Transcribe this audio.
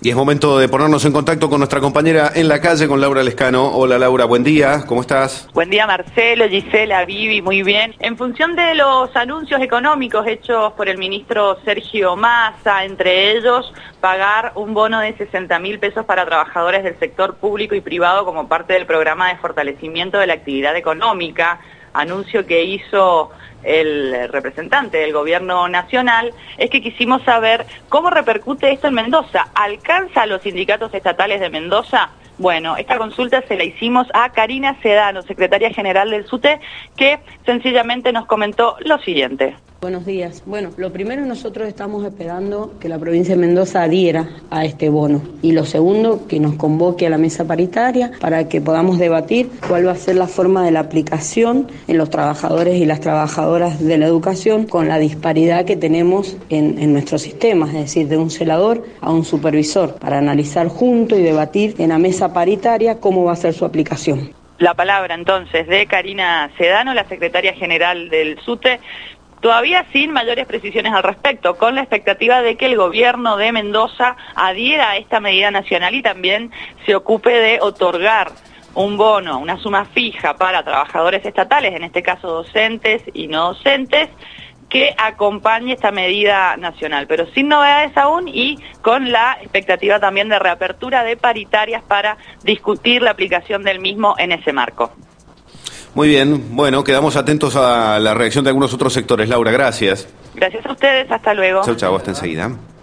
Y es momento de ponernos en contacto con nuestra compañera en la calle, con Laura Lescano. Hola Laura, buen día, ¿cómo estás? Buen día Marcelo, Gisela, Vivi, muy bien. En función de los anuncios económicos hechos por el ministro Sergio Massa, entre ellos pagar un bono de 60.000 pesos para trabajadores del sector público y privado como parte del programa de fortalecimiento de la actividad económica, anuncio que hizo el representante del gobierno nacional, es que quisimos saber cómo repercute esto en Mendoza. ¿Alcanza a los sindicatos estatales de Mendoza? Bueno, esta consulta se la hicimos a Karina Sedano, secretaria general del SUTE, que sencillamente nos comentó lo siguiente. Buenos días. Bueno, lo primero, nosotros estamos esperando que la provincia de Mendoza adhiera a este bono. Y lo segundo, que nos convoque a la mesa paritaria para que podamos debatir cuál va a ser la forma de la aplicación en los trabajadores y las trabajadoras de la educación con la disparidad que tenemos en nuestro sistema, es decir, de un celador a un supervisor, para analizar juntos y debatir en la mesa paritaria cómo va a ser su aplicación. La palabra entonces de Karina Sedano, la secretaria general del SUTE, todavía sin mayores precisiones al respecto, con la expectativa de que el gobierno de Mendoza adhiera a esta medida nacional y también se ocupe de otorgar un bono, una suma fija para trabajadores estatales, en este caso docentes y no docentes, que acompañe esta medida nacional, pero sin novedades aún y con la expectativa también de reapertura de paritarias para discutir la aplicación del mismo en ese marco. Muy bien, bueno, quedamos atentos a la reacción de algunos otros sectores. Laura, gracias. Gracias a ustedes, hasta luego. Chau, chau, hasta enseguida.